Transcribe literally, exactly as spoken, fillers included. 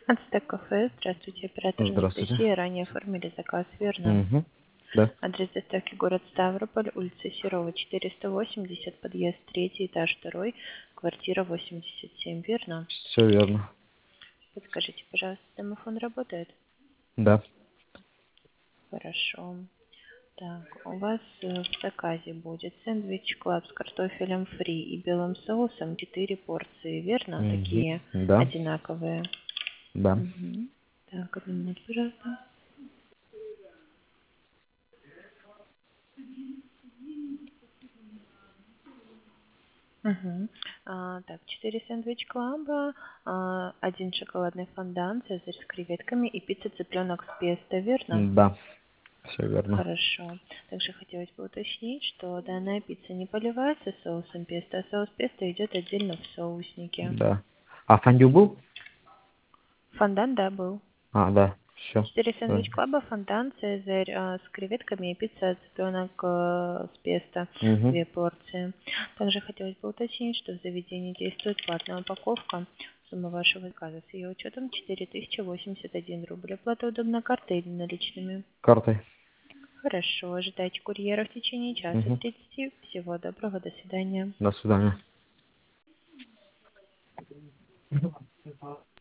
Ацтек кафе. Здравствуйте, оператор Здравствуйте. Анастасия. Ранее оформили заказ, верно? Угу. Да. Адрес доставки город Ставрополь, улица Серова, четыреста восемьдесят, подъезд третий, этаж второй, квартира восемьдесят семь, верно? Все верно. Подскажите, пожалуйста, домофон работает? Да. Хорошо. Так, у вас э, в заказе будет сэндвич клаб с картофелем фри и белым соусом, четыре порции, верно? Угу. Такие Да. одинаковые. Да. Мгм. Так, одну минуту, пожалуйста. Мгм. А, так, четыре сэндвич клаба, а, один шоколадный фондан, цезарь с креветками и пицца цыпленок с песто, верно? Да. Все верно. Хорошо. Также хотелось бы уточнить, что данная пицца не поливается соусом песто, а соус песто идет отдельно в соуснике. Да. А фондю был? Фондан, да, был. А, да. Все. Четыре Да. сэндвич клаба, фондан, цезарь а, с креветками и пицца цыпленок э, с песто, Угу. две порции. Также хотелось бы уточнить, что в заведении действует платная упаковка. Сумма вашего заказа с ее учетом четыре тысячи восемьдесят один рубль. Оплата удобна картой или наличными? Картой. Хорошо. Ожидайте курьера в течение часа Угу. тридцати. Всего доброго. До свидания. До свидания.